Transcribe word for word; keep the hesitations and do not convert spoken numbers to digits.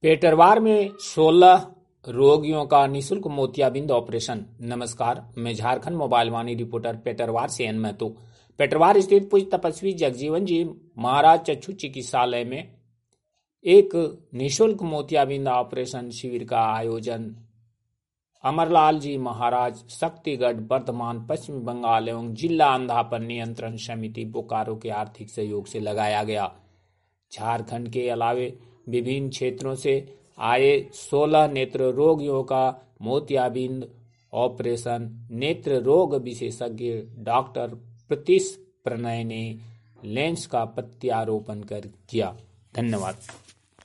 पेटरवार में सोलह रोगियों का निःशुल्क मोतियाबिंद ऑपरेशन। नमस्कार, मैं झारखंड मोबाइल वाणी रिपोर्टर पेटरवार से एन महतो। पेटरवार स्थित पूज्य तपस्वी जगजीवन जी महाराज चक्षु चिकित्सालय में एक निःशुल्क मोतियाबिंद ऑपरेशन शिविर का आयोजन अमरलाल जी महाराज शक्तिगढ़ वर्धमान पश्चिम बंगाल एवं जिला अंधापन नियंत्रण समिति बोकारो के आर्थिक सहयोग से लगाया गया। झारखंड के अलावे विभिन्न क्षेत्रों से आए सोलह नेत्र रोगियों का मोतियाबिंद ऑपरेशन नेत्र रोग विशेषज्ञ डॉक्टर प्रतीश प्रणय ने लेंस का प्रत्यारोपण कर किया। धन्यवाद।